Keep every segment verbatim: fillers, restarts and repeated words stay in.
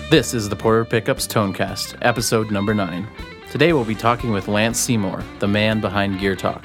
This is the Porter Pickups Tonecast, episode number nine. Today we'll be talking with Lance Seymour, the man behind Gear Talk.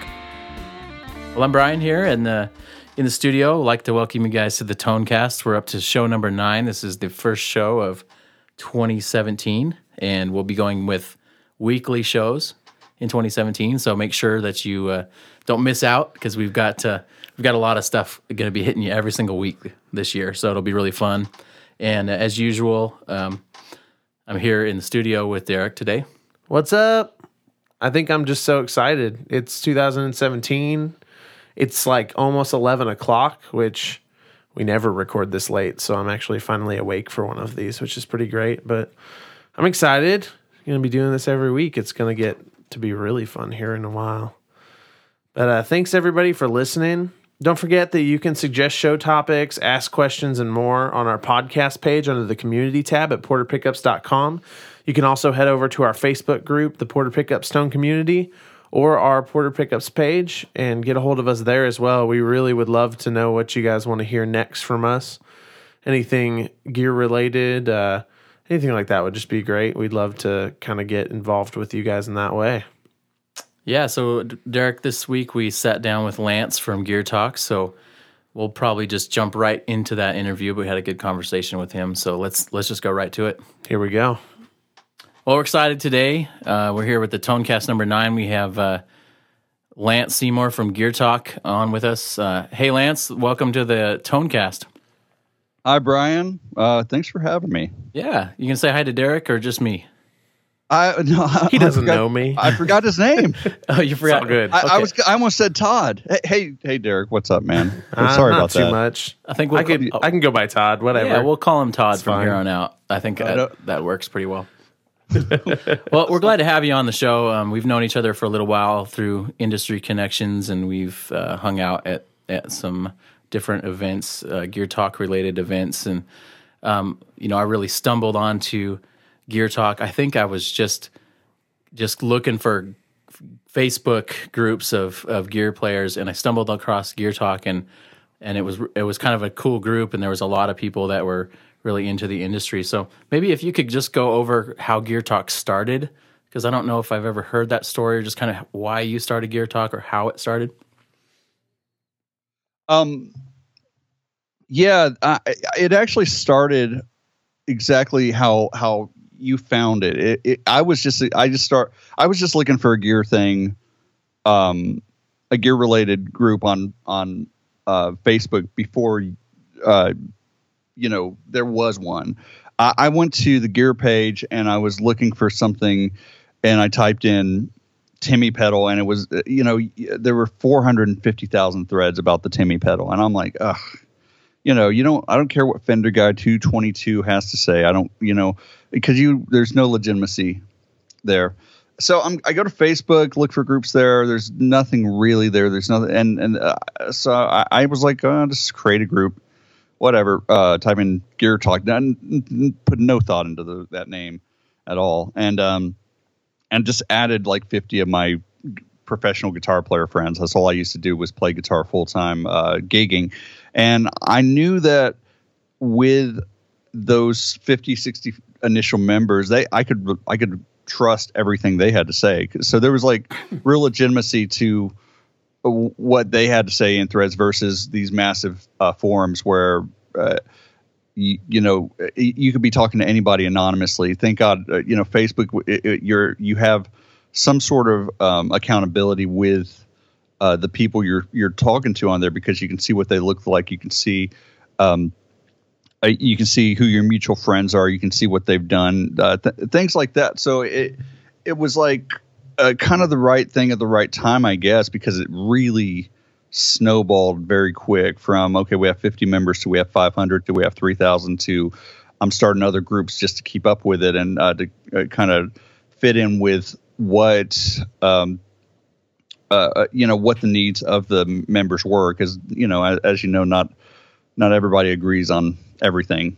Well, I'm Brian here, and uh, in the studio, I'd like to welcome you guys to the Tonecast. We're up to show number nine. This is the first show of twenty seventeen, and we'll be going with weekly shows in twenty seventeen. So make sure that you uh, don't miss out, because we've got uh, we've got a lot of stuff going to be hitting you every single week this year. So it'll be really fun. And uh, as usual, um, I'm here in the studio with Derek today. What's up? I think I'm just so excited. It's two thousand seventeen. It's like almost eleven o'clock, which we never record this late. So I'm actually finally awake for one of these, which is pretty great. But I'm excited. I'm going to be doing this every week. It's going to get to be really fun here in a while. But uh, thanks, everybody, for listening. Don't forget that you can suggest show topics, ask questions, and more on our podcast page under the community tab at porter pickups dot com. You can also head over to our Facebook group, the Porter Pickups Tone Community, or our Porter Pickups page, and get a hold of us there as well. We really would love to know what you guys want to hear next from us. Anything gear-related, uh, anything like that would just be great. We'd love to kind of get involved with you guys in that way. Yeah, so Derek, this week we sat down with Lance from Gear Talk, so we'll probably just jump right into that interview. But we had a good conversation with him, so let's let's just go right to it. Here we go. Well, we're excited today. Uh, we're here with the Tonecast number nine. We have uh, Lance Seymour from Gear Talk on with us. Uh, hey, Lance, welcome to the Tonecast. Hi, Brian. Uh, thanks for having me. Yeah, you can say hi to Derek or just me. I no, he doesn't I forgot, know me. I forgot his name. Oh, you forgot? Good. I, Okay. I was. I almost said Todd. Hey, hey, hey, Derek. What's up, man? I'm Uh, sorry not about too that. much. I think we'll I could. oh, I can go by Todd. Whatever. Yeah, we'll call him Todd It's from fine. here on out. I think Uh, that, no. that works pretty well. Well, we're glad to have you on the show. Um, we've known each other for a little while through industry connections, and we've uh, hung out at, at some different events, uh, Gear Talk related events. And, um, you know, I really stumbled onto Gear Talk. I think I was just just looking for Facebook groups of, of gear players, and I stumbled across Gear Talk, and and it was it was kind of a cool group, and there was a lot of people that were really into the industry. So maybe if you could just go over how Gear Talk started, because I don't know if I've ever heard that story, or just kind of why you started Gear Talk or how it started. Um. Yeah, I, it actually started exactly how how you found it. It, it. I was just I just start. I was just looking for a gear thing, um, a gear related group on on uh, Facebook before. Uh, you know, there was one. I, I went to the gear page and I was looking for something, and I typed in Timmy pedal, and it was, you know, there were four hundred fifty thousand threads about the Timmy pedal. And I'm like, ugh, you know, you don't, I don't care what Fender Guy two twenty-two has to say. I don't, you know, because you, there's no legitimacy there. So I'm, I go to Facebook, look for groups there. There's nothing really there. There's nothing. And, and uh, so I, I was like, oh, just create a group. Whatever, uh, type in Gear Talk, n- n- put no thought into the, that name at all, and um, and just added like fifty of my professional guitar player friends. That's all I used to do, was play guitar full time, uh, gigging, and I knew that with those fifty, sixty initial members, they I could I could trust everything they had to say. So there was like real legitimacy to what they had to say in threads versus these massive uh, forums where, uh, you, you know, you could be talking to anybody anonymously. Thank God, uh, you know, Facebook, it, it, you're, you have some sort of um, accountability with uh, the people you're, you're talking to on there, because you can see what they look like. You can see, um, uh, you can see who your mutual friends are. You can see what they've done, uh, th- things like that. So it, it was like, Uh, kind of the right thing at the right time, I guess, because it really snowballed very quick from, okay, we have fifty members to we have five hundred to we have three thousand to I'm starting other groups just to keep up with it and uh, to uh, kind of fit in with what, um, uh, you know, what the needs of the members were. Because, you know, as, as you know, not not everybody agrees on everything.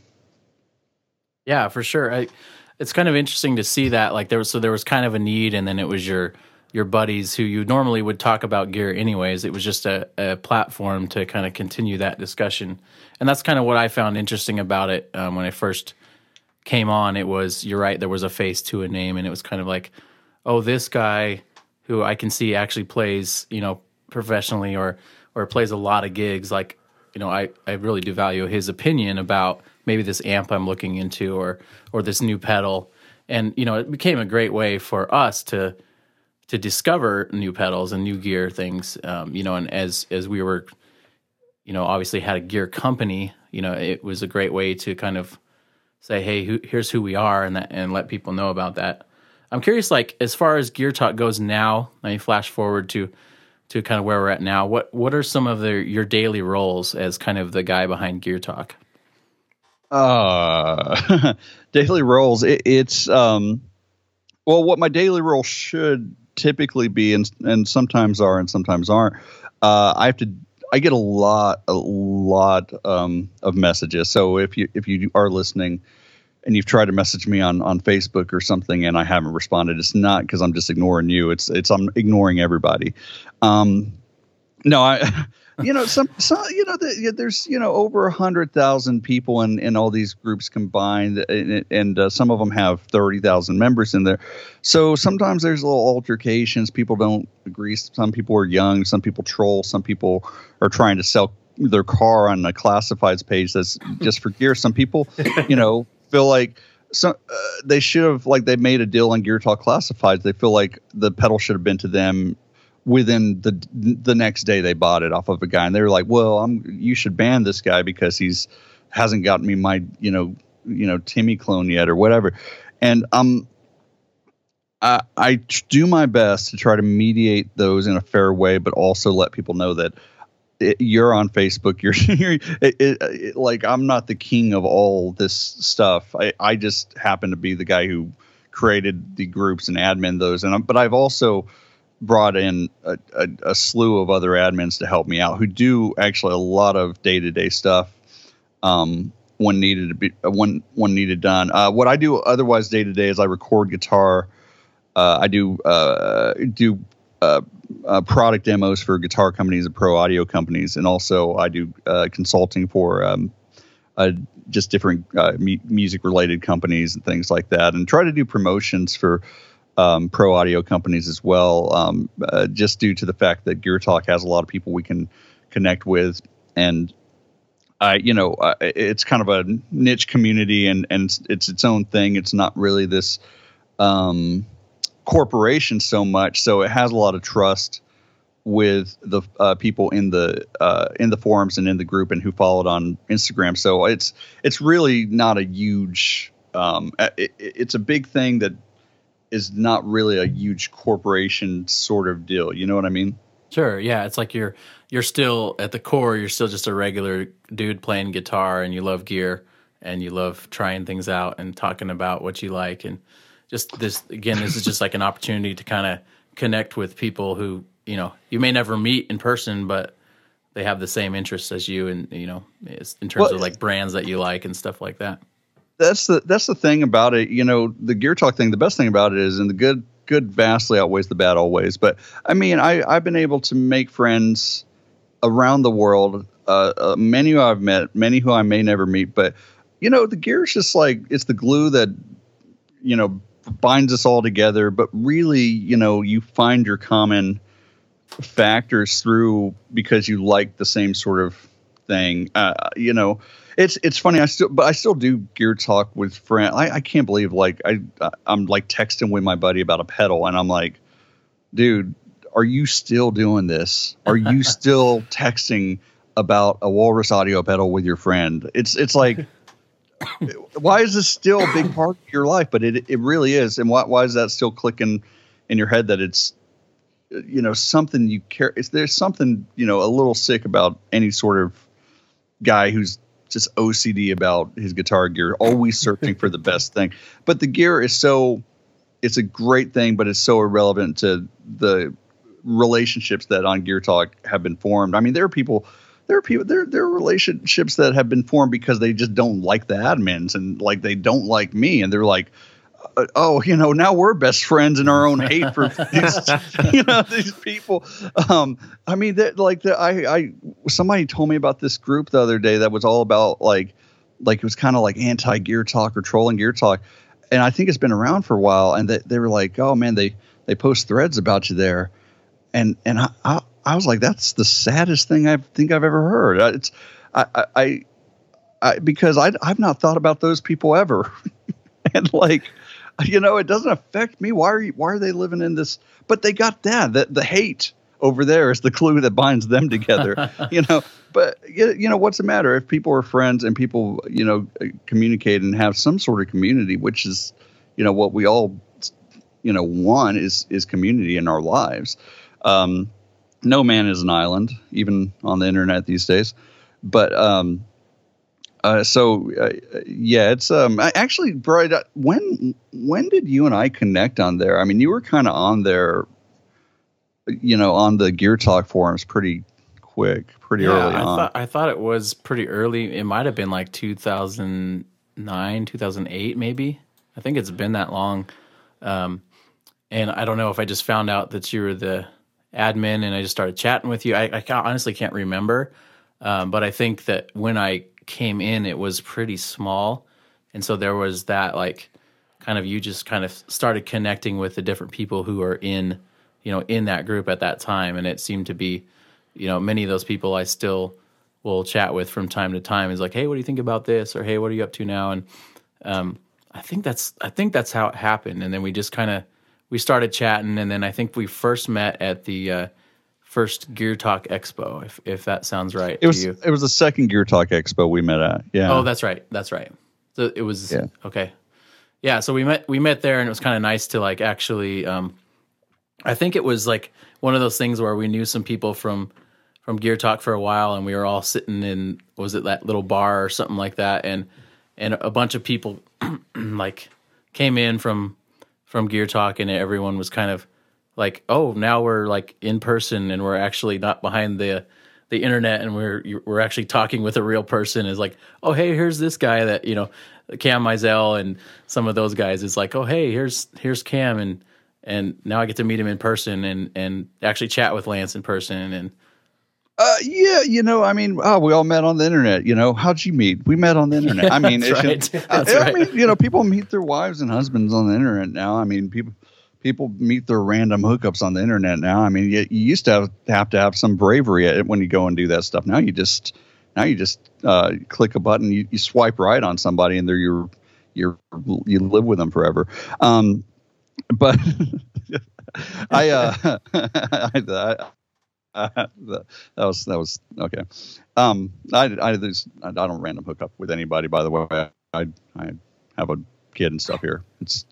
Yeah, for sure. I, it's kind of interesting to see that, like there was, so there was kind of a need, and then it was your your buddies who you normally would talk about gear anyways. It was just a, a platform to kind of continue that discussion. And that's kind of what I found interesting about it um, when I first came on, it was, you're right, there was a face to a name, and it was kind of like, oh, this guy who I can see actually plays, you know, professionally or or plays a lot of gigs. Like, you know, I, I really do value his opinion about maybe this amp I'm looking into or or this new pedal. And, you know, it became a great way for us to to discover new pedals and new gear things. Um, you know, and as as we were, you know, obviously had a gear company, you know, it was a great way to kind of say, hey, who, here's who we are, and that, and let people know about that. I'm curious, like, as far as Gear Talk goes now, let me flash forward to to kind of where we're at now. What what are some of the your daily roles as kind of the guy behind Gear Talk? Uh, daily roles. It, it's, um, well, what my daily role should typically be, and, and sometimes are and sometimes aren't. Uh, I have to, I get a lot, a lot, um, of messages. So if you, if you are listening and you've tried to message me on, on Facebook or something and I haven't responded, it's not because I'm just ignoring you. It's, it's, I'm ignoring everybody. Um, no, I, you know, some, some, you know, the, there's, you know, over a hundred thousand people in, in all these groups combined, and, and uh, some of them have thirty thousand members in there. So sometimes there's little altercations. People don't agree. Some people are young. Some people troll. Some people are trying to sell their car on a classifieds page that's just for gear. Some people, you know, feel like some, uh, they should have, like, they made a deal on Gear Talk Classifieds. They feel like the pedal should have been to them within the the next day they bought it off of a guy, and they were like, well, I'm you should ban this guy because he's hasn't gotten me my you know you know Timmy clone yet or whatever. And um I I do my best to try to mediate those in a fair way, but also let people know that it, you're on Facebook, you're, you're it, it, it, like, I'm not the king of all this stuff. I I just happen to be the guy who created the groups and admin those, and I'm, but I've also brought in a, a, a slew of other admins to help me out who do actually a lot of day-to-day stuff um, when needed to be when when needed done. Uh, what I do otherwise day-to-day is I record guitar. Uh, I do uh, do uh, uh, product demos for guitar companies and pro audio companies, and also I do uh, consulting for um, uh, just different uh, mu- music-related companies and things like that, and try to do promotions for Um, pro audio companies as well, um, uh, just due to the fact that Gear Talk has a lot of people we can connect with. And I, you know, uh, it's kind of a niche community, and, and it's its own thing. It's not really this um, corporation so much. So it has a lot of trust with the uh, people in the uh, in the forums and in the group and who follow it on Instagram. So it's it's really not a huge. Um, it, it's a big thing that is not really a huge corporation sort of deal. You know what I mean? Sure. Yeah. It's like you're, you're still at the core, you're still just a regular dude playing guitar, and you love gear and you love trying things out and talking about what you like. And just this, again, this is just like an opportunity to kind of connect with people who, you know, you may never meet in person, but they have the same interests as you. And, you know, in terms well, of like brands that you like and stuff like that. That's the that's the thing about it, you know, the Gear Talk thing. The best thing about it is, and the good good vastly outweighs the bad always. But I mean, I I've been able to make friends around the world. Uh, uh, many who I've met, many who I may never meet. But you know, the gear is just like, it's the glue that, you know, binds us all together. But really, you know, you find your common factors through because you like the same sort of thing. Uh, you know. It's it's funny. I still, but I still do Gear Talk with friends. I, I can't believe like I I'm like texting with my buddy about a pedal, and I'm like, dude, are you still doing this? Are you still texting about a Walrus audio pedal with your friend? It's it's like, why is this still a big part of your life? But it it really is. And why why is that still clicking in your head that it's, you know, something you care? Is there's something, you know, a little sick about any sort of guy who's just O C D about his guitar gear, always searching for the best thing. But the gear is so, it's a great thing, but it's so irrelevant to the relationships that on Gear Talk have been formed. I mean, there are people, there are people, there, there are relationships that have been formed because they just don't like the admins, and like, they don't like me. And they're like, uh, oh, you know, now we're best friends in our own hate for these, you know, these people. Um, I mean, that like the, I, I, somebody told me about this group the other day that was all about like like it was kind of like anti Gear Talk or trolling Gear Talk, and I think it's been around for a while. And they, they were like, oh man, they they post threads about you there, and and I I, I was like, that's the saddest thing I think I've ever heard. It's I I, I because I I've not thought about those people ever, and like. You know, it doesn't affect me. Why are you, why are they living in this? But they got that. The, the hate over there is the glue that binds them together. You know, but you know, what's the matter if people are friends and people, you know, communicate and have some sort of community, which is, you know, what we all, you know, want is is community in our lives. Um, no man is an island, even on the internet these days. But um, Uh, so uh, yeah, it's um I actually, Brian, when when did you and I connect on there? I mean, you were kind of on there, you know, on the Gear Talk forums pretty quick, pretty yeah, early I on. Thought, I thought it was pretty early. It might have been like two thousand nine, two thousand eight, maybe. I think it's been that long. Um, and I don't know if I just found out that you were the admin and I just started chatting with you. I, I can't, honestly can't remember. Um, but I think that when I came in, it was pretty small, and so there was that like kind of you just kind of started connecting with the different people who are in, you know, in that group at that time, and it seemed to be, you know, many of those people I still will chat with from time to time. Is like, hey, what do you think about this? Or hey, what are you up to now? And um, I think that's I think that's how it happened, and then we just kind of we started chatting, and then I think we first met at the uh, first Gear Talk Expo, if if that sounds right it was to you. It was the second Gear Talk Expo we met at. Yeah. Oh, that's right. That's right. So it was yeah. okay. Yeah. So we met we met there, and it was kind of nice to like actually. Um, I think it was like one of those things where we knew some people from from Gear Talk for a while, and we were all sitting in was it that little bar or something like that, and and a bunch of people like came in from from Gear Talk, and everyone was kind of like, oh, now we're like in person and we're actually not behind the the internet, and we're we're actually talking with a real person. Is like, oh, hey, here's this guy that, you know, Cam Mizell and some of those guys. Is like, oh, hey, here's here's Cam, and and now I get to meet him in person and and actually chat with Lance in person. And uh, yeah, you know, I mean, oh, we all met on the internet. You know, how'd you meet? We met on the internet. Yeah, I mean, that's it's, right. I, That's I right. mean, you know, people meet their wives and husbands on the internet now. I mean, people. People meet their random hookups on the internet now. I mean, you, you used to have, have to have some bravery at it when you go and do that stuff. Now you just now you just uh, click a button, you, you swipe right on somebody, and they're your your you live with them forever. Um, but I, uh, I, I, I that was that was okay. Um, I I, there's, I don't random hook up with anybody. By the way, I I have a kid and stuff here. It's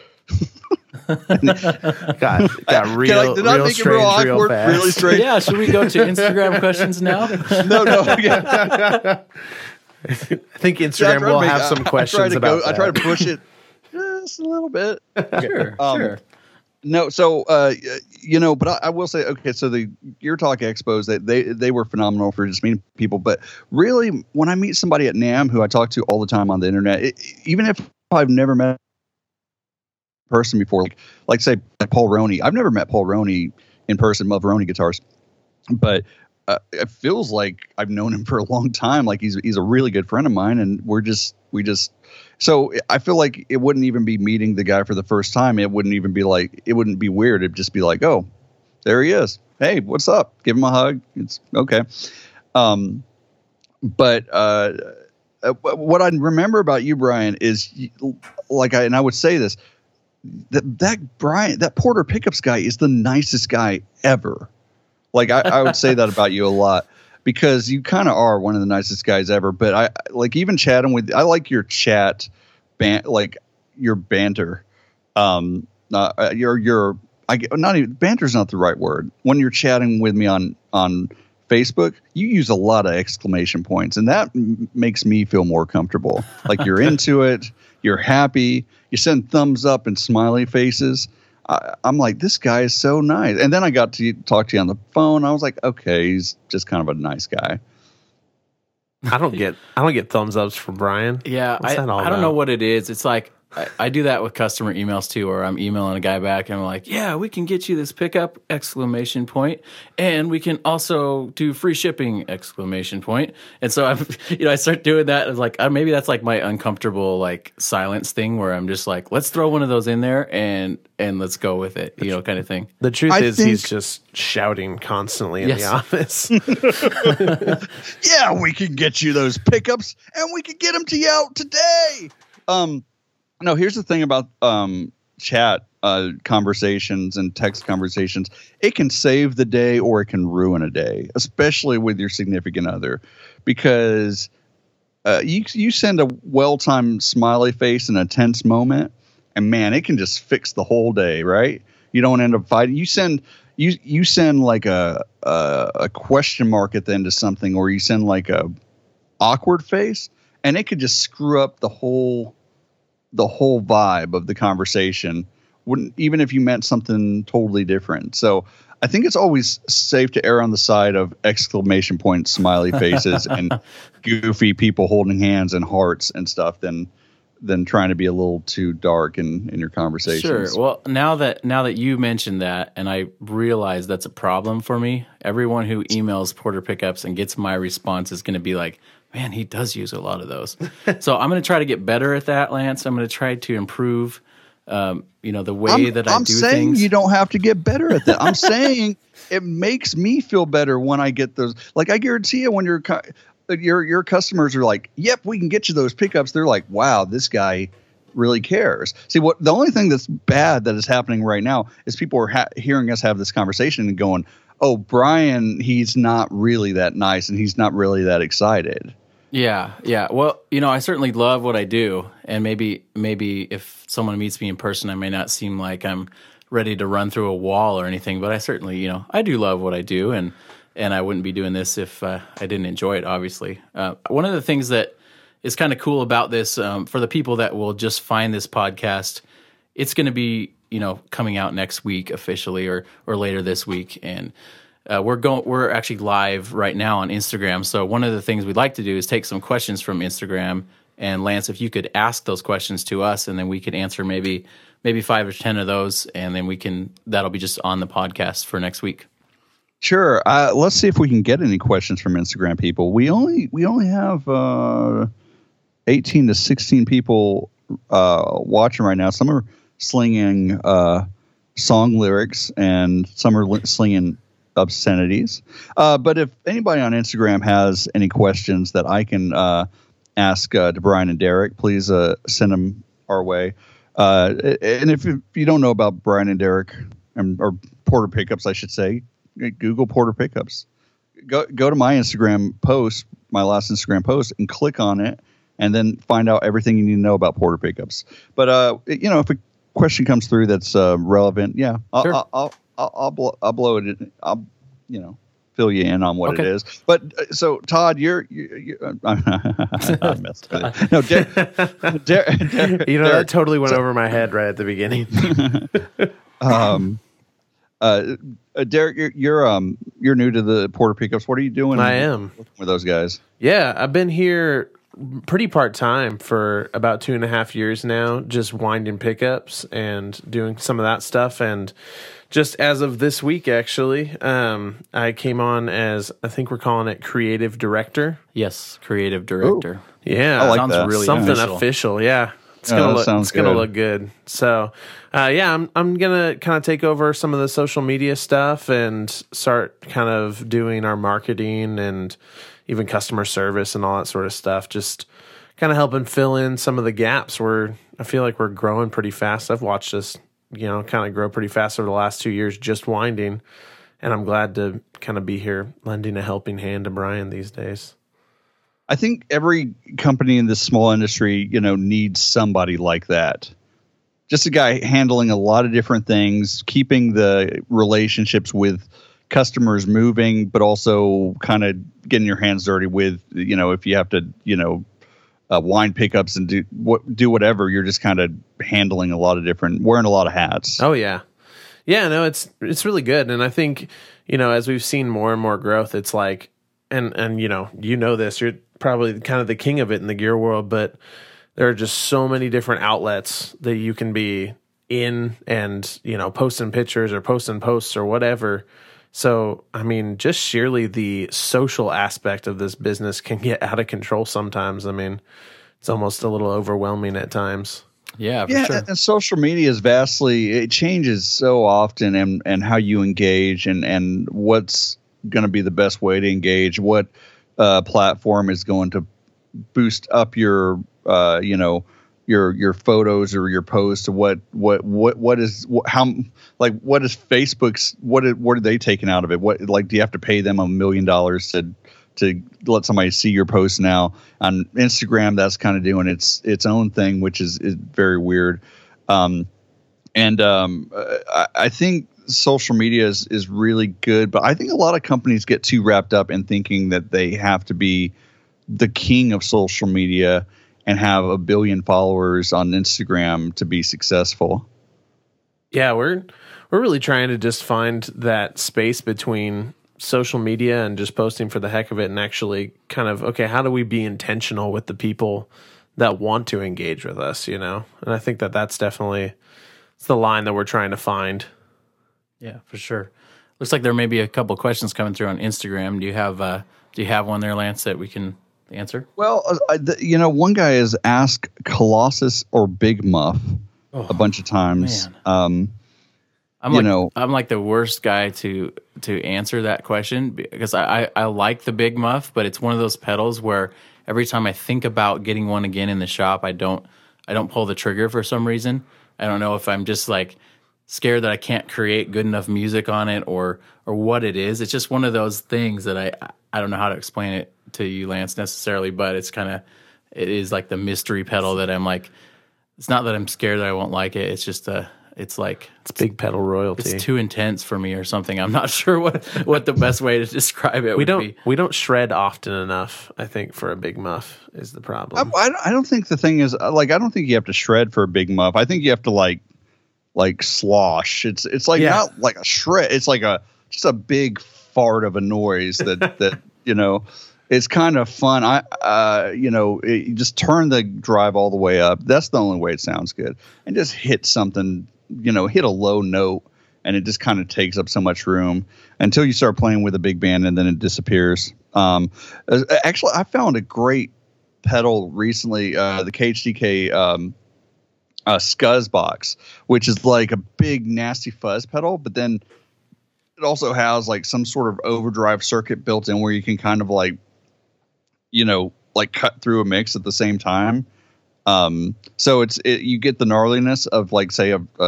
got got real, I, did I real make strange, it real real awkward, fast. really strange? yeah, should we go to Instagram questions now? No, no. Yeah. I think Instagram Yeah, I try to will make- have I- some I try questions to about go- that. I try to push it just a little bit. Sure, Um, sure. No, so uh, you know, but I, I will say, okay, so the Gear Talk Expos, they, they they were phenomenal for just meeting people. But really, when I meet somebody at NAMM who I talk to all the time on the internet, it, even if I've never met a person before, like, like say Paul Roney, I've never met Paul Roney in person. Love Roney guitars, but uh, it feels like I've known him for a long time. Like he's he's a really good friend of mine, and we're just we just. So I feel like it wouldn't even be meeting the guy for the first time. It wouldn't even be like, it wouldn't be weird. It'd just be like, oh, there he is. Hey, what's up? Give him a hug. It's okay. Um, but uh, what I remember about you, Brian, is like, I, and I would say this, that, that Brian, that Porter Pickups guy is the nicest guy ever. Like I, I would say that about you a lot. Because you kind of are one of the nicest guys ever, but I like even chatting with. I like your chat, ban like your banter. Um, uh, your your I not even banter's not the right word. When you're chatting with me on on Facebook, you use a lot of exclamation points, and that m- makes me feel more comfortable. Like you're into it, you're happy, you send thumbs up and smiley faces. I, I'm like, this guy is so nice. And then I got to talk to you on the phone. I was like, okay, he's just kind of a nice guy. I don't get I don't get thumbs ups from Brian. Yeah, What's I, that all I don't about? know what it is. It's like I, I do that with customer emails too, where I'm emailing a guy back and I'm like, yeah, we can get you this pickup, exclamation point, and we can also do free shipping, exclamation point. And so I'm, you know, I start doing that. And like, uh, maybe that's like my uncomfortable like silence thing where I'm just like, let's throw one of those in there and and let's go with it, you know, kind of thing. The truth I is think- he's just shouting constantly in Yes. the office. Yeah, we can get you those pickups and we can get them to you out today. Um, no, here's the thing about um, chat uh, conversations and text conversations. It can save the day or it can ruin a day, especially with your significant other, because uh, you you send a well-timed smiley face in a tense moment, and man, it can just fix the whole day, right? You don't end up fighting. You send you you send like a a, a question mark at the end of something, or you send like a awkward face, and it could just screw up the whole the whole vibe of the conversation, wouldn't even if you meant something totally different. So I think it's always safe to err on the side of exclamation point smiley faces and goofy people holding hands and hearts and stuff than than trying to be a little too dark in, in your conversations. Sure. Well, now that now that you mentioned that, and I realize that's a problem for me, everyone who emails Porter Pickups and gets my response is going to be like, man, he does use a lot of those. So I'm going to try to get better at that, Lance. I'm going to try to improve, um, you know, the way I'm, that I I'm do saying things. you don't have to get better at that. I'm saying it makes me feel better when I get those. Like, I guarantee you, when your cu- your your customers are like, "Yep, we can get you those pickups," they're like, "Wow, this guy really cares." See, what the only thing that's bad that is happening right now is people are ha- hearing us have this conversation and going, "Oh, Brian, he's not really that nice, and he's not really that excited." Yeah, yeah. Well, you know, I certainly love what I do, and maybe maybe if someone meets me in person, I may not seem like I'm ready to run through a wall or anything, but I certainly, you know, I do love what I do, and and I wouldn't be doing this if uh, I didn't enjoy it, obviously. Uh, one of the things that is kind of cool about this, um, for the people that will just find this podcast, it's going to be, you know, coming out next week officially, or or later this week, and Uh, we're going. We're actually live right now on Instagram. So one of the things we'd like to do is take some questions from Instagram. And Lance, if you could ask those questions to us, and then we could answer maybe maybe five or ten of those, and then we can that'll be just on the podcast for next week. Sure. Uh, let's see if we can get any questions from Instagram people. We only we only have uh, eighteen to sixteen people uh, watching right now. Some are slinging uh, song lyrics, and some are li- slinging obscenities. Uh, but if anybody on Instagram has any questions that I can uh, ask uh, to Brian and Derek, please uh, send them our way. Uh, and if you, if you don't know about Brian and Derek, and, or Porter Pickups, I should say, Google Porter Pickups. Go go to my Instagram post, my last Instagram post, and click on it, and then find out everything you need to know about Porter Pickups. But uh, you know, if a question comes through that's uh, relevant, yeah, I'll, Sure. I'll, I'll I'll I'll blow, I'll blow it. In, I'll you know fill you in on what Okay. it is. But uh, so Todd, you're you. you uh, I messed with it. No, Der, Der, Der, You know, Derek, that totally went over my head right at the beginning. um, uh, uh, Derek, you're, you're um you're new to the Porter Pickups. What are you doing? I am. with those guys. Yeah, I've been here pretty part-time for about two and a half years now, just winding pickups and doing some of that stuff. And just as of this week, actually, um, I came on as, I think we're calling it creative director. Yes, creative director. Yeah. I like Sounds that. really Something official. official. Yeah. It's Yeah, gonna that look. sounds It's gonna good. look good. So, uh, yeah, I'm I'm gonna kind of take over some of the social media stuff and start kind of doing our marketing and even customer service and all that sort of stuff. Just kind of helping fill in some of the gaps where I feel like we're growing pretty fast. I've watched us, you know, kind of grow pretty fast over the last two years, just winding, and I'm glad to kind of be here, lending a helping hand to Brian these days. I think every company in this small industry, you know, needs somebody like that. Just a guy handling a lot of different things, keeping the relationships with customers moving, but also kind of getting your hands dirty with, you know, if you have to, you know, uh, wine pickups and do what, do whatever, you're just kind of handling a lot of different, wearing a lot of hats. Oh yeah. Yeah, no, it's it's really good. And I think, you know, as we've seen more and more growth, it's like and and you know, you know this, you're probably kind of the king of it in the gear world, but there are just so many different outlets that you can be in and, you know, posting pictures or posting posts or whatever. So, I mean, just sheerly the social aspect of this business can get out of control sometimes. I mean, it's almost a little overwhelming at times. Yeah, for yeah, sure. And social media is vastly, it changes so often, and, and how you engage, and, and what's going to be the best way to engage, what uh, platform is going to boost up your, uh, you know, your your photos or your posts, what what what what is what, how like what is Facebook's what is, what are they taking out of it? What, like, do you have to pay them a million dollars to to let somebody see your post now? On Instagram, that's kind of doing its its own thing, which is, is very weird. Um, and um, I, I think social media is is really good, but I think a lot of companies get too wrapped up in thinking that they have to be the king of social media and have a billion followers on Instagram to be successful. Yeah, we're we're really trying to just find that space between social media and just posting for the heck of it, and actually kind of, okay, how do we be intentional with the people that want to engage with us, you know? And I think that that's definitely it's the line that we're trying to find. Yeah, for sure. Looks like there may be a couple questions coming through on Instagram. Do you have uh, do you have one there, Lance, that we can answer? Well, uh, I, the, you know, one guy has asked Colossus or Big Muff Oh, a bunch of times. man. Um, I'm you like know, I'm like the worst guy to to answer that question, because I, I, I like the Big Muff, but it's one of those pedals where every time I think about getting one again in the shop, I don't I don't pull the trigger for some reason. I don't know if I'm just like scared that I can't create good enough music on it, or or what it is. It's just one of those things that I I don't know how to explain it to you, Lance, necessarily, but it's kind of it is like the mystery pedal that I'm like. It's not that I'm scared that I won't like it. It's just a it's like It's big pedal royalty. it's too intense for me or something. I'm not sure what, what the best way to describe it we would don't be. we don't shred often enough, I think, for a Big Muff is the problem. I, I don't think the thing is, like, I don't think you have to shred for a Big Muff. I think you have to like like slosh. It's it's like Yeah. not like a shred. It's like a just a big fart of a noise that that you know. It's kind of fun. I, uh, you know, it, you just turn the drive all the way up. That's the only way it sounds good. And just hit something, you know, hit a low note, and it just kind of takes up so much room until you start playing with a big band, and then it disappears. Um, actually, I found a great pedal recently, uh, the K H D K um, uh, Scuzz box, which is like a big nasty fuzz pedal, but then it also has like some sort of overdrive circuit built in where you can kind of like, you know, like cut through a mix at the same time. Um, so it's, it, you get the gnarliness of like, say a, a,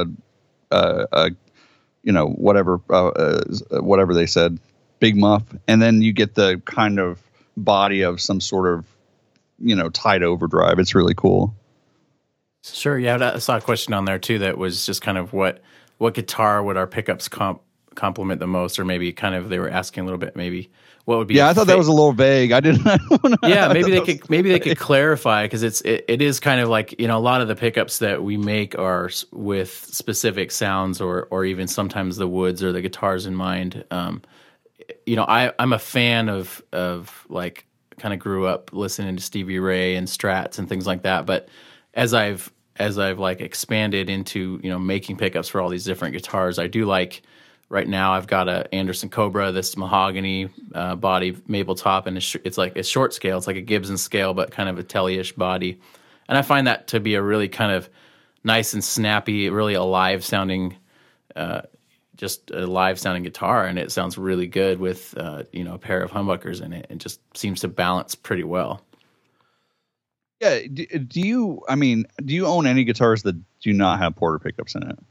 a, a you know, whatever, uh, uh, whatever they said, Big Muff. And then you get the kind of body of some sort of, you know, tight overdrive. It's really cool. Sure, yeah. I saw a question on there too that was just kind of what what guitar would our pickups comp, complement the most, or maybe kind of they were asking a little bit maybe what would be. Yeah, I thought fit. that was a little vague. I didn't. I don't know. Yeah, maybe they could maybe they could clarify, because it's it, it is kind of like, you know, a lot of the pickups that we make are s- with specific sounds, or or even sometimes the woods or the guitars in mind. Um, you know, I I'm a fan of of like kind of grew up listening to Stevie Ray and Strats and things like that, but as I've as I've like expanded into, you know, making pickups for all these different guitars, I do like. Right now, I've got a Anderson Cobra, this mahogany uh, body, maple top, and it's, sh- it's like a short scale. It's like a Gibson scale, but kind of a Tele-ish body. And I find that to be a really kind of nice and snappy, really alive sounding, uh, just a live sounding guitar, and it sounds really good with uh, you know, a pair of humbuckers in it. It just seems to balance pretty well. Yeah. Do, do you? I mean, do you own any guitars that do not have Porter pickups in it?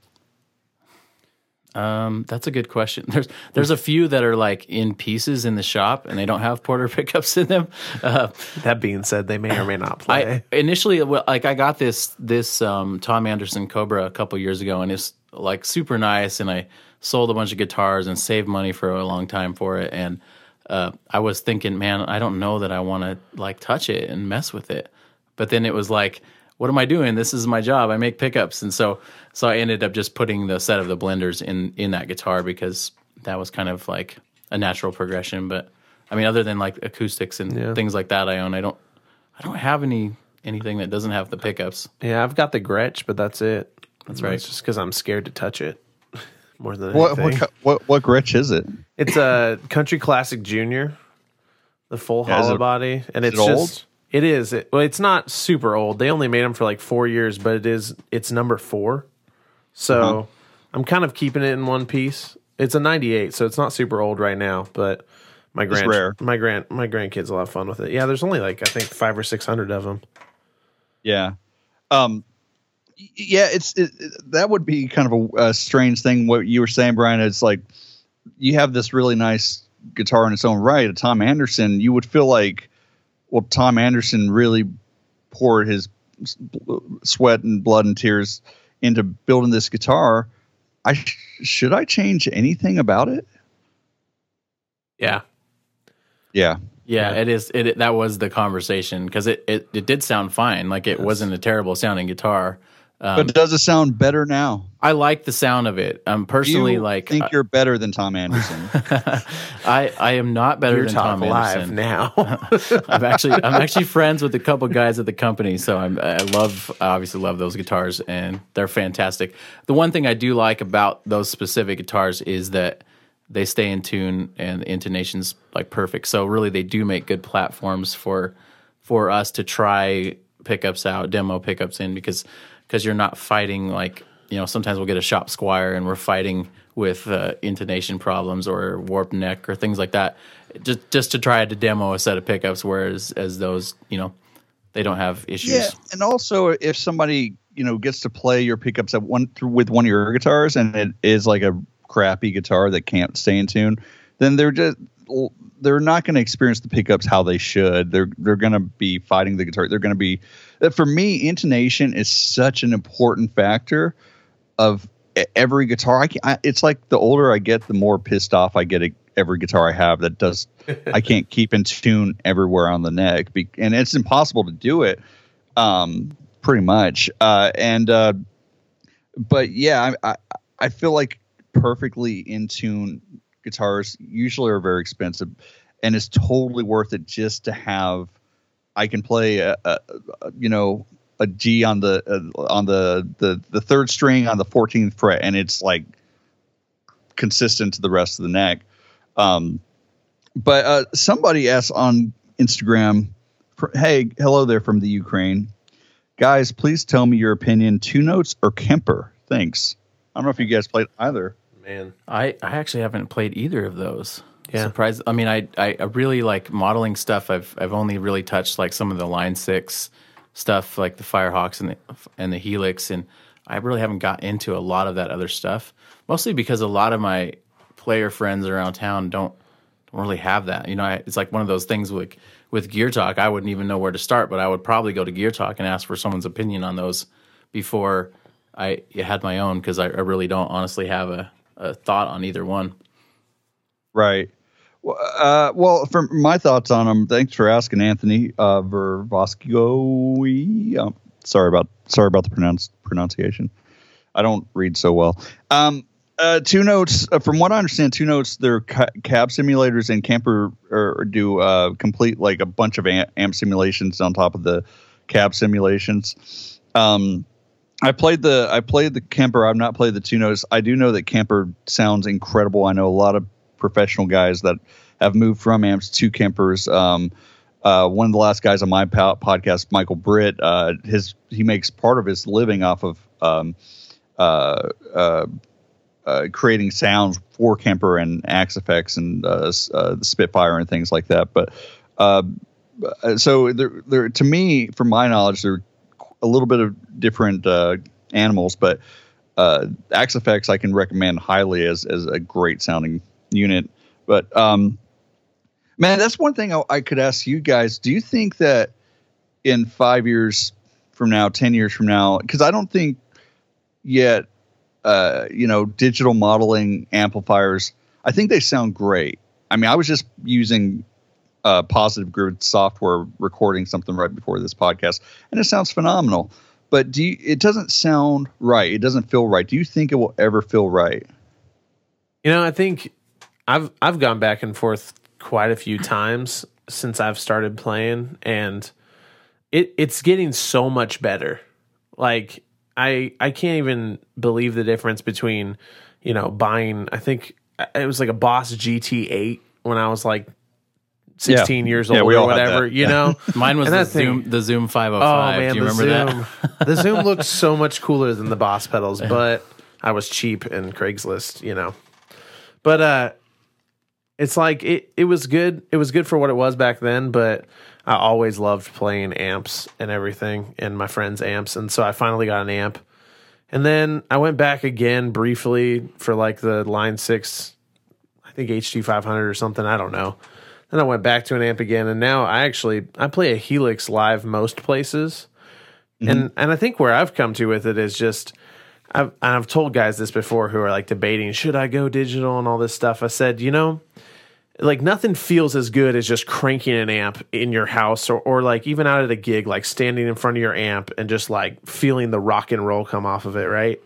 Um, that's a good question. There's there's a few that are like in pieces in the shop, and they don't have Porter pickups in them. Uh, That being said, they may or may not play. I initially, well, like I got this this um, Tom Anderson Cobra a couple years ago, and it's like super nice. And I sold a bunch of guitars and saved money for a long time for it. And uh, I was thinking, man, I don't know that I want to like touch it and mess with it. But then it was like, what am I doing? This is my job. I make pickups. And so so I ended up just putting the set of the blenders in, in that guitar, because that was kind of like a natural progression. But I mean, other than like acoustics and Yeah. things like that I own, I don't I don't have any anything that doesn't have the pickups. Yeah, I've got the Gretsch, but that's it. That's right. It's just because I'm scared to touch it more than What anything. what what, what Gretsch is it? It's a Country Classic Junior, the full Yeah, is hollow it- body, and is it's it just old? it is. It, well, it's not super old. They only made them for like four years, but it is it's number four. So Uh-huh. I'm kind of keeping it in one piece. It's a ninety-eight, so it's not super old right now, but my It's grand rare. my grand my grandkids will have fun with it. Yeah, there's only like I think five or six hundred of them. Yeah. Um, y- yeah, it's it, it- that would be kind of a, a strange thing. What you were saying, Brian, it's like you have this really nice guitar in its own right, a Tom Anderson. You would feel like, well, Tom Anderson really poured his s- sweat and blood and tears into building this guitar. I sh- should I change anything about it? Yeah. Yeah. Yeah, Yeah. it is. It, it that was the conversation because it, it it did sound fine. Like it wasn't a terrible sounding guitar. Um, But does it sound better now? I like the sound of it. Um, personally, you like think I, you're better than Tom Anderson? I I am not better You're than Talk Tom Live Anderson. now. I'm actually I'm actually friends with a couple guys at the company, so I'm I love I obviously love those guitars and they're fantastic. The one thing I do like about those specific guitars is that they stay in tune and the intonation's like perfect. So really, they do make good platforms for for us to try pickups out, demo pickups in because because you're not fighting like you know sometimes we'll get a shop squire and we're fighting with uh, intonation problems or warped neck or things like that just just to try to demo a set of pickups, whereas as those you know they don't have issues. Yeah, and also if somebody you know gets to play your pickups at one with one of your guitars and it is like a crappy guitar that can't stay in tune, then they're just they're not going to experience the pickups how they should. They're they're going to be fighting the guitar. They're going to be for me. Intonation is such an important factor of every guitar. I, can, I it's like the older I get, the more pissed off I get at every guitar I have that does I can't keep in tune everywhere on the neck, be, and it's impossible to do it. Um, pretty much. Uh, and uh, but yeah, I, I I feel like perfectly in tune guitars usually are very expensive, and it's totally worth it just to have. I can play a, a, a you know a G on the uh, on the, the the third string on the fourteenth fret, and it's like consistent to the rest of the neck. Um, but uh, somebody asked on Instagram, "Hey, hello there from the Ukraine, guys. Please tell me your opinion: two notes or Kemper? Thanks." I don't know if you guys played either. Man. I, I actually haven't played either of those. Yeah. Surprised. I mean, I, I I really like modeling stuff. I've I've only really touched like some of the Line Six stuff, like the Firehawks and the and the Helix, and I really haven't got into a lot of that other stuff. Mostly because a lot of my player friends around town don't don't really have that. You know, I, it's like one of those things with with Gear Talk. I wouldn't even know where to start, but I would probably go to Gear Talk and ask for someone's opinion on those before I had my own because I, I really don't honestly have a, a thought on either one. Right. Well, uh, well, for my thoughts on them, thanks for asking, Anthony uh, Vervoskoy. Um, sorry about sorry about the pronounce, pronunciation. I don't read so well. Um, uh, two notes, uh, from what I understand, two notes. They're ca- cab simulators, and Kemper or, or do uh, complete like a bunch of amp, amp simulations on top of the cab simulations. Um, I played the I played the Kemper. I've not played the two notes. I do know that Kemper sounds incredible. I know a lot of professional guys that have moved from amps to Kempers. Um, uh, one of the last guys on my po- podcast, Michael Britt, uh, his he makes part of his living off of um, uh, uh, uh, creating sounds for Kemper and Axe Effects and uh, uh, the Spitfire and things like that. But uh, so they're, they're, to me, from my knowledge, they're a little bit of different uh, animals, but uh, Axe Effects I can recommend highly as as a great sounding unit. But um, man, that's one thing I, I could ask you guys. Do you think that in five years from now, ten years from now, because I don't think yet, uh, you know, digital modeling amplifiers, I think they sound great. I mean, I was just using uh, Positive Grid software recording something right before this podcast, and it sounds phenomenal. But do you, it doesn't sound right. It doesn't feel right. Do you think it will ever feel right? You know, I think I've I've gone back and forth quite a few times since I've started playing, and it it's getting so much better. Like I I can't even believe the difference between, you know, buying, I think it was like a Boss G T eight when I was like sixteen yeah. years old yeah, or whatever, you yeah. know. Mine was the Zoom, the Zoom five oh five. Oh man, do you the remember Zoom, that? The Zoom looked so much cooler than the Boss pedals, but I was cheap and Craigslist, you know. But uh, it's like it, it was good. It was good for what it was back then, but I always loved playing amps and everything and my friends' amps. And so I finally got an amp. And then I went back again briefly for like the Line six, I think H T five hundred or something. I don't know. Then I went back to an amp again. And now I actually, I play a Helix live most places. Mm-hmm. And and I think where I've come to with it is just, I've, I've told guys this before who are like debating, should I go digital and all this stuff? I said, you know, like nothing feels as good as just cranking an amp in your house or, or like even out at a gig, like standing in front of your amp and just like feeling the rock and roll come off of it, right?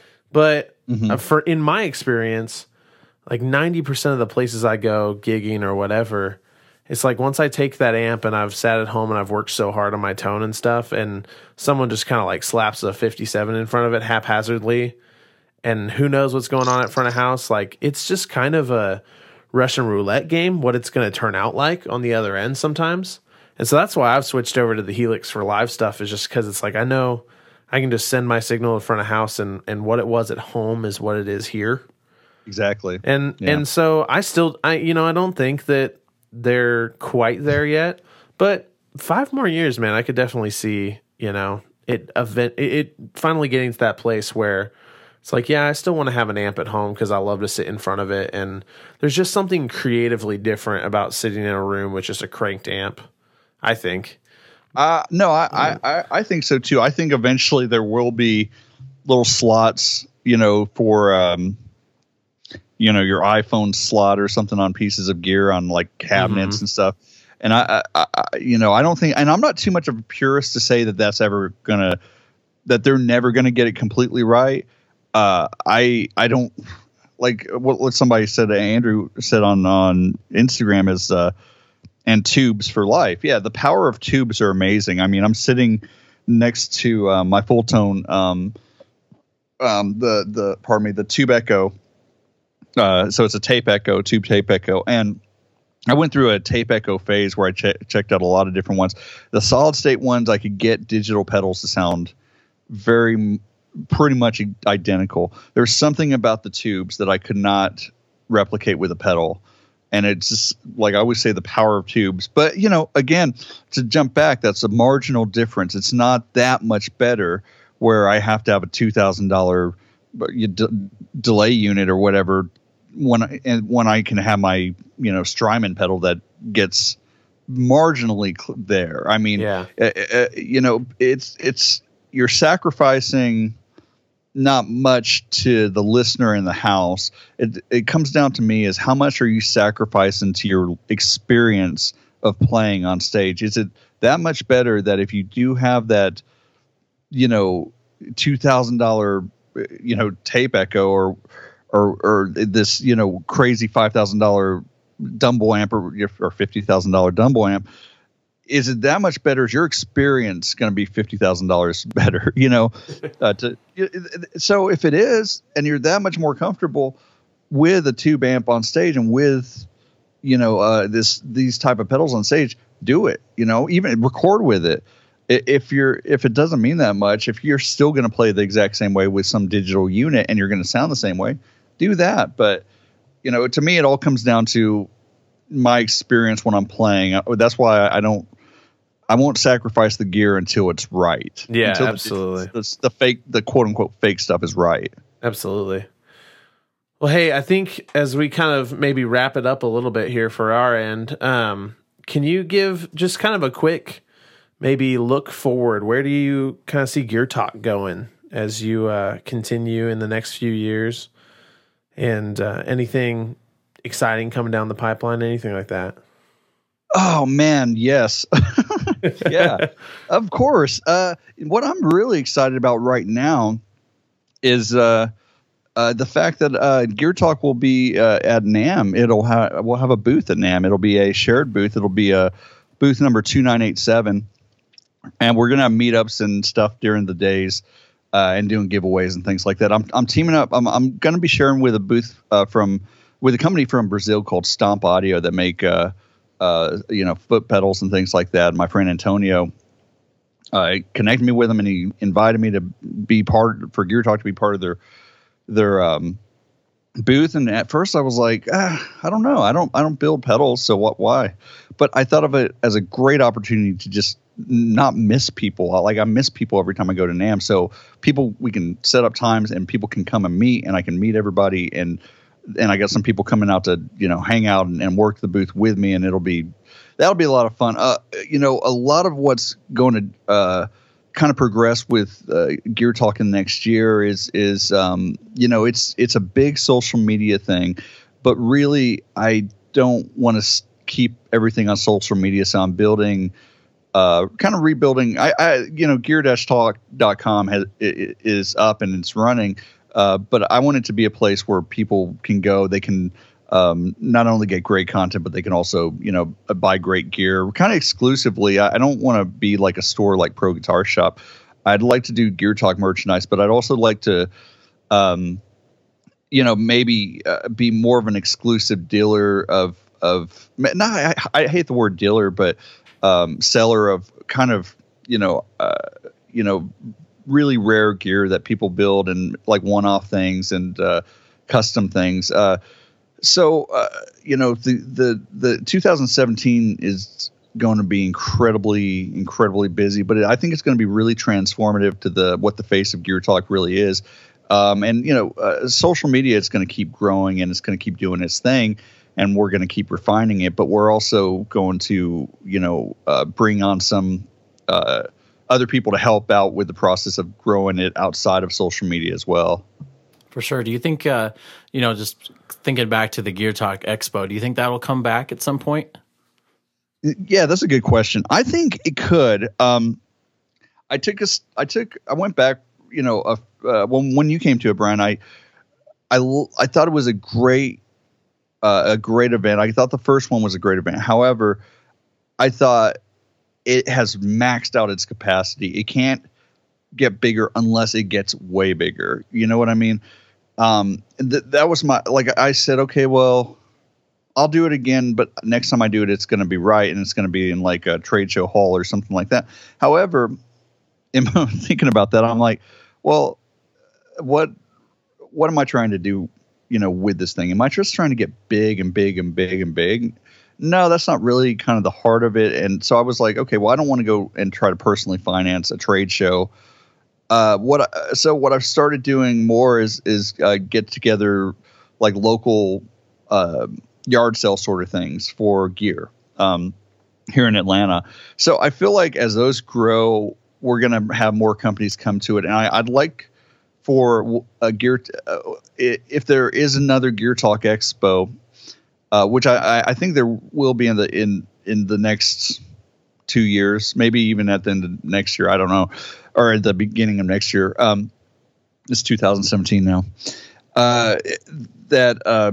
But mm-hmm. uh, for in my experience, like ninety percent of the places I go gigging or whatever, it's like once I take that amp and I've sat at home and I've worked so hard on my tone and stuff and someone just kind of like slaps a fifty-seven in front of it haphazardly and who knows what's going on at front of house, like it's just kind of a Russian roulette game, what it's going to turn out like on the other end sometimes. And so that's why I've switched over to the Helix for live stuff, is just because it's like I know I can just send my signal in front of house and, and what it was at home is what it is here. Exactly. And yeah. and so I still, I you know, I don't think that they're quite there yet, but five more years, man, I could definitely see, you know, it event it, it finally getting to that place where it's like, yeah, I still want to have an amp at home because I love to sit in front of it. And there's just something creatively different about sitting in a room with just a cranked amp, I think. Uh, no, I, I, I think so too. I think eventually there will be little slots, you know, for, um, you know, your iPhone slot or something on pieces of gear on like cabinets mm-hmm. and stuff. And I, I, I, you know, I don't think, and I'm not too much of a purist to say that that's ever going to, that they're never going to get it completely right. Uh, I I don't like what, what somebody said. Andrew said on on Instagram is uh, and tubes for life. Yeah, the power of tubes are amazing. I mean, I'm sitting next to uh, my full tone, um, um, the the pardon me, the Tube Echo. Uh, so it's a tape echo, tube tape echo, and I went through a tape echo phase where I che- checked out a lot of different ones. The solid state ones, I could get digital pedals to sound very. pretty much identical. There's something about the tubes that I could not replicate with a pedal. And it's just like I always say, the power of tubes. But, you know, again, to jump back, that's a marginal difference. It's not that much better where I have to have a two thousand dollars d- delay unit or whatever when I, and when I can have my, you know, Strymon pedal that gets marginally cl- there. I mean, yeah. uh, uh, you know, it's, it's, you're sacrificing not much to the listener in the house. It it comes down to me is how much are you sacrificing to your experience of playing on stage? Is it that much better that if you do have that, you know, two thousand dollars, you know, tape echo or, or, or this, you know, crazy five thousand dollars Dumble amp or, or fifty thousand dollars Dumble amp, is it that much better? Is your experience going to be fifty thousand dollars better? You know, uh, to, so if it is, and you're that much more comfortable with a tube amp on stage and with, you know, uh, this these type of pedals on stage, do it. You know, even record with it. If you're if it doesn't mean that much, if you're still going to play the exact same way with some digital unit and you're going to sound the same way, do that. But you know, to me, it all comes down to my experience when I'm playing. That's why I don't. I won't sacrifice the gear until it's right. Yeah, until absolutely. The, the, the fake, the quote unquote fake stuff is right. Absolutely. Well, hey, I think as we kind of maybe wrap it up a little bit here for our end, um, can you give just kind of a quick maybe look forward? Where do you kind of see Gear Talk going as you uh, continue in the next few years? And uh, anything exciting coming down the pipeline, anything like that? Oh, man, yes. Yeah, of course. Uh, what I'm really excited about right now is uh, uh, the fact that uh, Gear Talk will be uh, at NAMM. It'll have we'll have a booth at NAMM. It'll be a shared booth. It'll be a booth number two nine eight seven. and we're gonna have meetups and stuff during the days, uh, and doing giveaways and things like that. I'm I'm teaming up. I'm I'm gonna be sharing with a booth uh, from with a company from Brazil called Stomp Audio that make uh uh you know foot pedals and things like that. My friend Antonio uh, connected me with him, and he invited me to be part for Gear Talk to be part of their their um booth. And at first I was like, ah, I don't know. I don't, I don't build pedals. So what, why? But I thought of it as a great opportunity to just not miss people. Like I miss people every time I go to NAMM. So people, we can set up times and people can come and meet, and I can meet everybody. And, and I got some people coming out to, you know, hang out and, and work the booth with me. And it'll be, that'll be a lot of fun. Uh, you know, a lot of what's going to, uh, kind of progress with uh, Gear Talking next year is is um, you know it's it's a big social media thing, but really I don't want to keep everything on social media, so I'm building uh, kind of rebuilding. I, I you know gear talk dot com has is up and it's running, uh, but I want it to be a place where people can go. They can um, not only get great content, but they can also, you know, buy great gear kind of exclusively. I, I don't want to be like a store like Pro Guitar Shop. I'd like to do Gear Talk merchandise, but I'd also like to, um, you know, maybe uh, be more of an exclusive dealer of, of, no, I, I hate the word dealer, but um, seller of kind of, you know, uh, you know, really rare gear that people build and like one-off things and uh, custom things. Uh, So, uh, you know, the, the, the two thousand seventeen is going to be incredibly, incredibly busy, but I think it's going to be really transformative to the, what the face of Gear Talk really is. Um, and, you know, uh, social media is going to keep growing and it's going to keep doing its thing, and we're going to keep refining it, but we're also going to, you know, uh, bring on some, uh, other people to help out with the process of growing it outside of social media as well. For sure. Do you think, uh, you know, just thinking back to the Gear Talk Expo, do you think that'll come back at some point? Yeah, that's a good question. I think it could. Um, I took a, I took, I went back, you know, uh, uh, when when you came to it, Brian, I, I, I thought it was a great, uh, a great event. I thought the first one was a great event. However, I thought it has maxed out its capacity. It can't get bigger unless it gets way bigger. You know what I mean? Um, th- that was my, like I said, okay, well, I'll do it again, but next time I do it, it's going to be right. And it's going to be in like a trade show hall or something like that. However, in thinking about that, I'm like, well, what, what am I trying to do, you know, with this thing? Am I just trying to get big and big and big and big? No, that's not really kind of the heart of it. And so I was like, okay, well, I don't want to go and try to personally finance a trade show. Uh, what I, so what I've started doing more is is uh, get together like local uh, yard sale sort of things for gear um, here in Atlanta. So I feel like as those grow, we're going to have more companies come to it, and I, I'd like for a gear t- uh, if there is another Gear Talk Expo, uh, which I, I think there will be in the in in the next two years, maybe even at the end of next year. I don't know. Or at the beginning of next year. Um, it's two thousand seventeen now. Uh, that uh,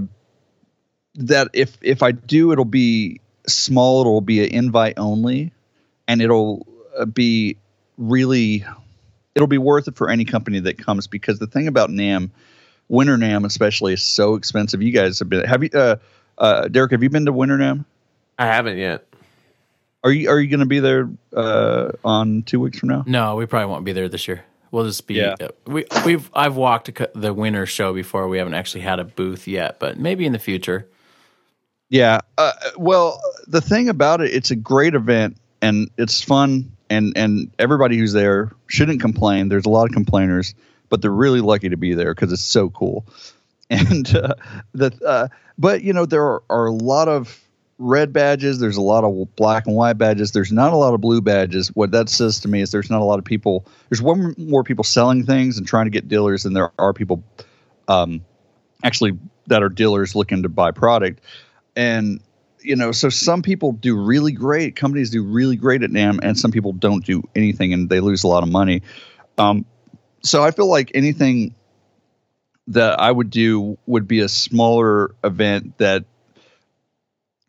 that if if I do, it'll be small. It'll be an invite only, and it'll be really, it'll be worth it for any company that comes. Because the thing about NAMM, Winter NAMM especially, is so expensive. You guys have been. Have you, uh, uh, Derek? Have you been to Winter NAMM? I haven't yet. Are you Are you going to be there uh, on two weeks from now? No, we probably won't be there this year. We'll just be. Yeah. Uh, we we've I've walked the winter show before. We haven't actually had a booth yet, but maybe in the future. Yeah. Uh, well, the thing about it, it's a great event and it's fun, and and everybody who's there shouldn't complain. There's a lot of complainers, but they're really lucky to be there because it's so cool. And uh, that, uh, but you know, there are, are a lot of red badges. There's a lot of black and white badges. There's not a lot of blue badges. What that says to me is there's not a lot of people. There's one more people selling things and trying to get dealers than there are people um, actually that are dealers looking to buy product. And, you know, so some people do really great. Companies do really great at NAMM, and some people don't do anything and they lose a lot of money. Um, so I feel like anything that I would do would be a smaller event that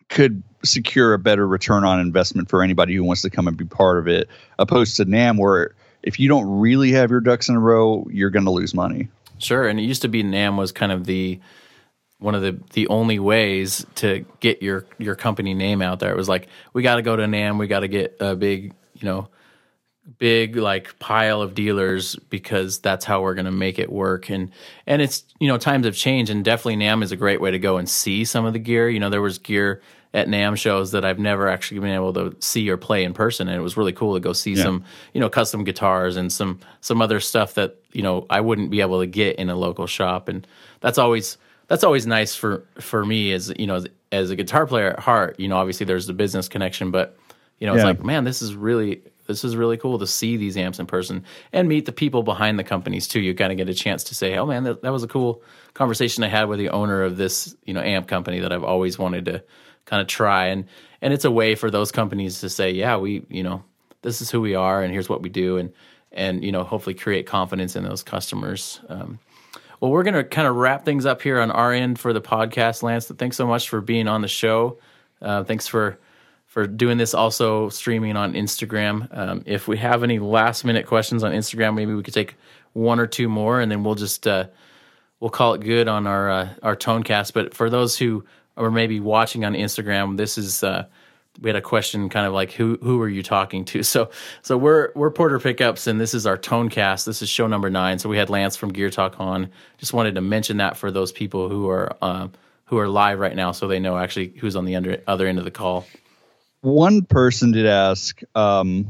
could secure a better return on investment for anybody who wants to come and be part of it, opposed to NAMM, where if you don't really have your ducks in a row, you're going to lose money. Sure, and it used to be NAMM was kind of the one of the, the only ways to get your, your company name out there. It was like, we got to go to NAMM, we got to get a big, you know, big like pile of dealers because that's how we're going to make it work. And and it's, you know, times have changed, and definitely NAMM is a great way to go and see some of the gear. You know, there was gear at NAMM shows that I've never actually been able to see or play in person, and it was really cool to go see yeah. some, you know, custom guitars and some some other stuff that, you know, I wouldn't be able to get in a local shop. And that's always that's always nice for for me as, you know, as, as a guitar player at heart. You know, obviously there's the business connection, but you know, it's yeah. like, man, this is really this is really cool to see these amps in person and meet the people behind the companies too. You kind of get a chance to say, oh man, that, that was a cool conversation I had with the owner of this, you know, amp company that I've always wanted to kind of try. And, and it's a way for those companies to say, yeah, we, you know, this is who we are and here's what we do. And, and, you know, hopefully create confidence in those customers. Um, well, we're going to kind of wrap things up here on our end for the podcast, Lance. Thanks so much for being on the show. Uh, thanks for, for doing this, also streaming on Instagram. Um, if we have any last minute questions on Instagram, maybe we could take one or two more, and then we'll just uh, we'll call it good on our uh, our Tonecast. But for those who are maybe watching on Instagram, this is uh, we had a question kind of like who who are you talking to? So so we're we're Porter Pickups, and this is our Tonecast. This is show number nine. So we had Lance from Gear Talk on. Just wanted to mention that for those people who are uh, who are live right now, so they know actually who's on the under, other end of the call. One person did ask, um,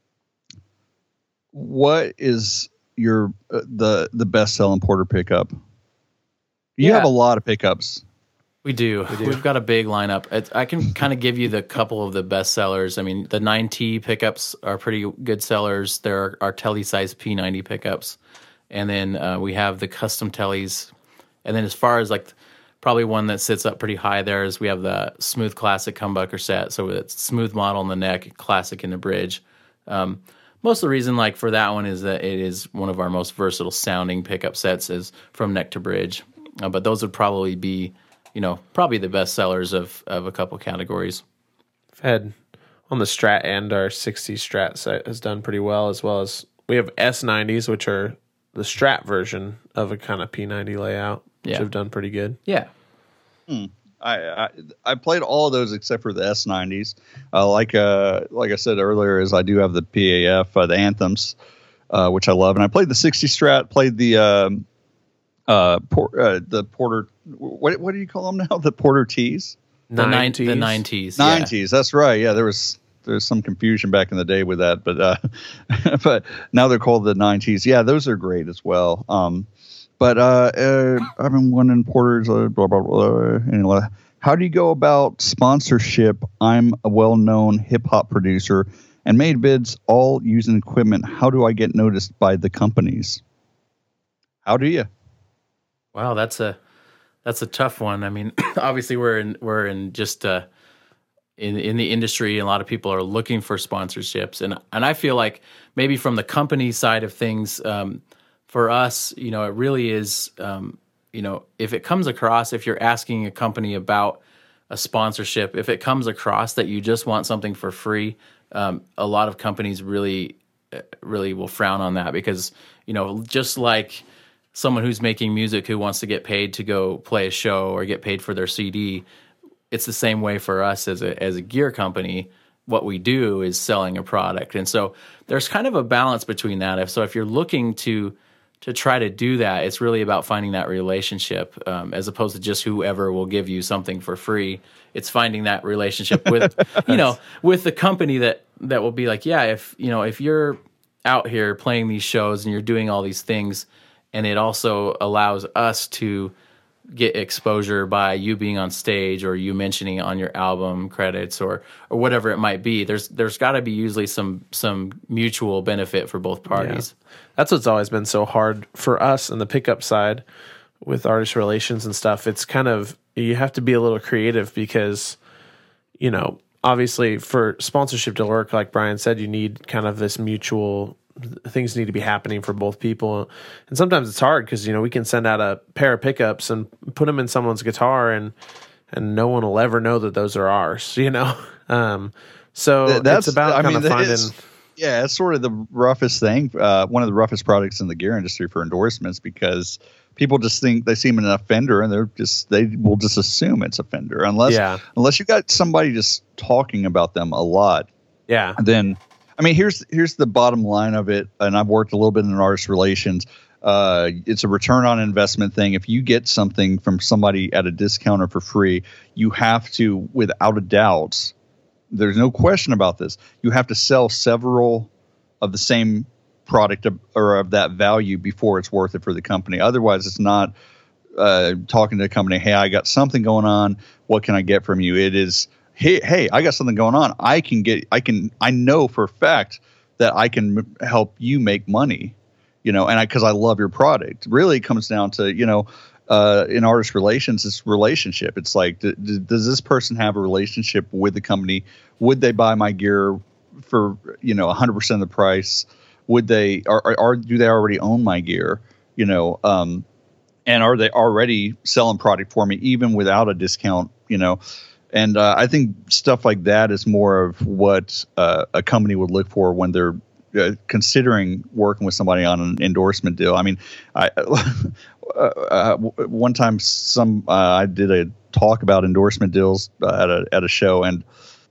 "What is your uh, the the best selling Porter pickup?" You yeah. have a lot of pickups. We do. we do. We've got a big lineup. It's, I can kind of give you the couple of the best sellers. I mean, the nine T pickups are pretty good sellers. There are our Tele size P ninety pickups, and then uh, we have the custom Teles. And then as far as like probably one that sits up pretty high there is we have the Smooth Classic humbucker set. So it's smooth model in the neck, classic in the bridge. Um, most of the reason like for that one is that it is one of our most versatile sounding pickup sets is from neck to bridge. Uh, but those would probably be, you know, probably the best sellers of, of a couple categories. Fed on the Strat end, our sixty Strat set has done pretty well, as well as we have S nineties, which are the Strat version of a kind of P ninety layout. Which yeah. have done pretty good. Yeah. Hmm. I, I I played all of those except for the S nineties. Uh, like uh like I said earlier, is I do have the P A F, uh, the Anthems, uh, which I love, and I played the sixty Strat. Played the um, uh, por- uh the Porter. What what do you call them now? The Porter T's. The nine T's. The nine T's. Nine T's. That's right. Yeah, there was there's some confusion back in the day with that, but uh, but now they're called the nine T's. Yeah, those are great as well. Um. But uh, uh, I've been wondering, Porter's, uh, blah, blah, blah, anyway, how do you go about sponsorship? I'm a well-known hip-hop producer and made bids all using equipment. How do I get noticed by the companies? How do you? Wow, that's a that's a tough one. I mean, obviously we're in we're in just uh, in in the industry, and a lot of people are looking for sponsorships, and and I feel like maybe from the company side of things. Um, For us, you know, it really is, um, you know, if it comes across, if you're asking a company about a sponsorship, if it comes across that you just want something for free, um, a lot of companies really, really will frown on that because, you know, just like someone who's making music who wants to get paid to go play a show or get paid for their C D, it's the same way for us as a as a gear company. What we do is selling a product. And so there's kind of a balance between that. If so, if you're looking to to try to do that, it's really about finding that relationship um, as opposed to just whoever will give you something for free. It's finding that relationship with, you know, with the company that, that will be like, yeah, if, you know, if you're out here playing these shows and you're doing all these things and it also allows us to get exposure by you being on stage or you mentioning it on your album credits or or whatever it might be, there's there's got to be usually some some mutual benefit for both parties. Yeah. That's what's always been so hard for us on the pickup side with artist relations and stuff. It's kind of, you have to be a little creative because, you know, obviously for sponsorship to work, like Brian said, you need kind of this mutual, things need to be happening for both people. And sometimes it's hard because, you know, we can send out a pair of pickups and put them in someone's guitar and and no one will ever know that those are ours, you know? Um, so Th- that's it's about I kind mean, of finding. it's- Yeah, it's sort of the roughest thing, uh, one of the roughest products in the gear industry for endorsements, because people just think they see them in a Fender and they're just they will just assume it's a Fender unless Yeah. unless you got somebody just talking about them a lot. Yeah. Then I mean here's here's the bottom line of it, and I've worked a little bit in artist relations. Uh, it's a return on investment thing. If you get something from somebody at a discount or for free, you have to, without a doubt, there's no question about this, you have to sell several of the same product of, or of that value before it's worth it for the company. Otherwise, it's not uh, talking to the company, hey, I got something going on. What can I get from you? It is, hey, hey, I got something going on. I can get, I can, I know for a fact that I can m- help you make money, you know, and I, cause I love your product. Really, it comes down to, you know, uh, in artist relations, it's relationship. It's like, d- d- does this person have a relationship with the company? Would they buy my gear for, you know, a hundred percent of the price? Would they, or, or, or do they already own my gear? You know, um, and are they already selling product for me even without a discount? You know, and uh, I think stuff like that is more of what uh, a company would look for when they're uh, considering working with somebody on an endorsement deal. I mean, I uh, uh, one time some uh, I did a talk about endorsement deals uh, at a at a show, and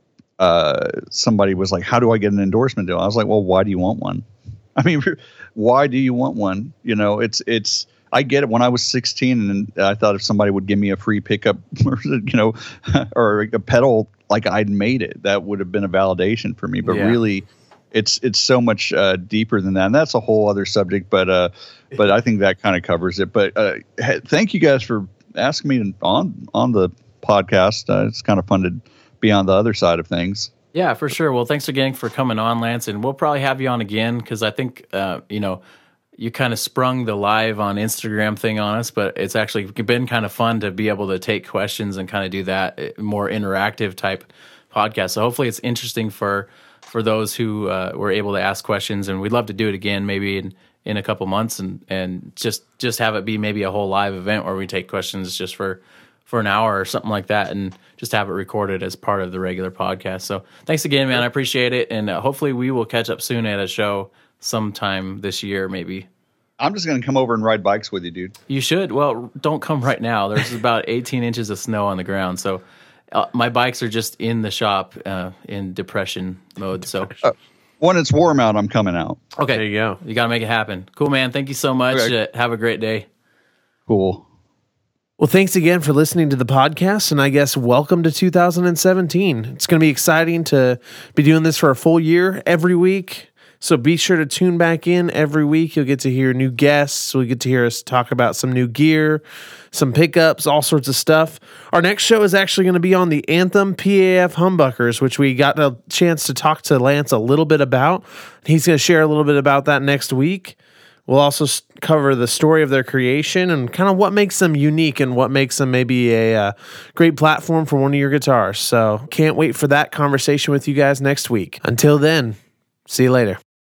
uh, somebody was like, "How do I get an endorsement deal?" I was like, "Well, why do you want one?" I mean, why do you want one? You know, it's it's. I get it. When I was sixteen, and I thought if somebody would give me a free pickup, or, you know, or a pedal like I'd made it, that would have been a validation for me. But Yeah. really, it's it's so much uh, deeper than that, and that's a whole other subject. But uh, but I think that kind of covers it. But uh, hey, thank you guys for asking me on on the podcast. Uh, it's kind of fun to be on the other side of things. Yeah, for sure. Well, thanks again for coming on, Lance, and we'll probably have you on again because I think uh, you know you kind of sprung the live on Instagram thing on us, but it's actually been kind of fun to be able to take questions and kind of do that more interactive type podcast. So hopefully, it's interesting for for those who uh, were able to ask questions, and we'd love to do it again, maybe in, in a couple months, and and just just have it be maybe a whole live event where we take questions just for. for an hour or something like that, and just have it recorded as part of the regular podcast. So thanks again, man. I appreciate it. And uh, hopefully we will catch up soon at a show sometime this year, maybe. I'm just going to come over and ride bikes with you, dude. You should. Well, don't come right now. There's about eighteen inches of snow on the ground. So uh, my bikes are just in the shop uh, in depression mode. So Uh, when it's warm out, I'm coming out. okay, There you go. You got to make it happen. Cool, man. Thank you so much. Okay. Uh, have a great day. Cool. Well, thanks again for listening to the podcast, and I guess welcome to two thousand seventeen. It's going to be exciting to be doing this for a full year every week. So be sure to tune back in every week. You'll get to hear new guests. We'll get to hear us talk about some new gear, some pickups, all sorts of stuff. Our next show is actually going to be on the Anthem P A F humbuckers, which we got a chance to talk to Lance a little bit about. He's going to share a little bit about that next week. We'll also cover the story of their creation and kind of what makes them unique and what makes them maybe a uh, great platform for one of your guitars. So can't wait for that conversation with you guys next week. Until then, see you later.